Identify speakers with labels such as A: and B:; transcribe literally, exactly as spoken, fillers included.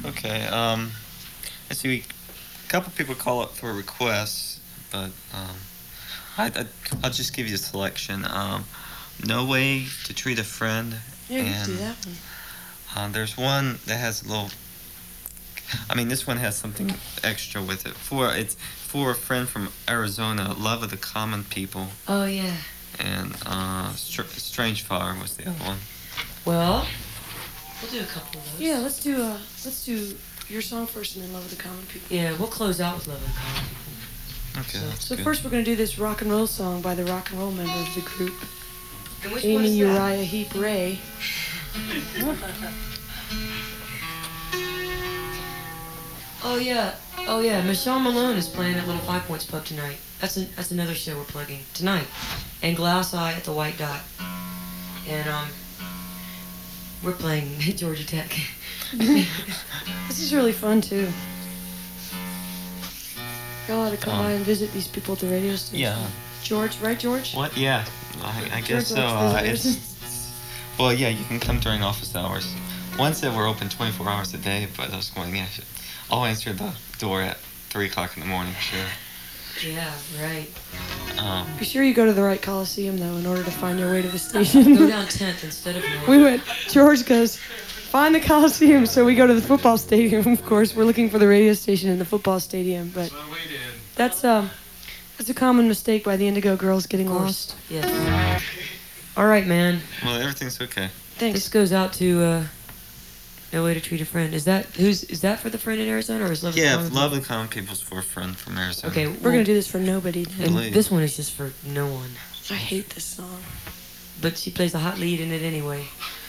A: Okay. Um, I see. A couple people call up for requests, but um, I, I I'll just give you a selection. Um, No Way to Treat a Friend,
B: Yeah, you can do
A: and
B: that one.
A: uh, there's one that has a little. I mean, this one has something extra with it. For it's for a friend from Arizona, Love of the Common People,
B: Oh yeah.
A: and uh, Str- Strange Fire was the other one.
B: Well, we'll do a couple of those.
C: Yeah, let's do uh, let's do your song first, and then Love of the Common People.
B: Yeah, we'll close out with Love of the Common People.
A: Okay,
B: So-
A: that's
C: So
A: good.
C: first, we're gonna do this rock and roll song by the rock and roll member of the group,
B: And which one
C: Amy
B: is that?
C: Uriah Heep Ray.
B: Oh yeah, oh yeah. Michelle Malone is playing at Little Five Points Pub tonight. That's a, that's another show we're plugging tonight. And Glass Eye at the White Dot. And um, we're playing Georgia Tech.
C: This is really fun too. Y'all ought to come
A: Um,
C: by and visit these people at the radio station.
A: Yeah.
C: George, right, George?
A: What? Yeah. I, I guess so.
C: George
A: Uh,
C: likes
A: it's, well, yeah. You can come during office hours. One said we're open twenty-four hours a day, but I was going, yeah, I'll answer the door at three o'clock in the morning. Sure.
B: Yeah, right.
A: Um,
C: Be sure you go to the right Coliseum though, in order to find your way to the
B: Go
C: station.
B: down tenth instead of North.
C: We went. George goes, find the Coliseum. So we go to the football stadium. Of course, we're looking for the radio station in the football stadium, but that's um, that's a common mistake by the Indigo Girls getting
B: Of course.
C: lost.
B: Yeah. All right, man.
A: well, everything's okay.
C: Thanks.
B: This goes out to uh, No Way to Treat a Friend. Is that who's is that for the friend in Arizona or is Love? of the
A: Yeah,
B: Common
A: Love and Common People's for a friend from Arizona.
B: Okay,
C: We're gonna do this for nobody.
B: And
A: Lead.
B: this one is just for no one.
C: I hate this song.
B: But she plays the hot lead in it anyway.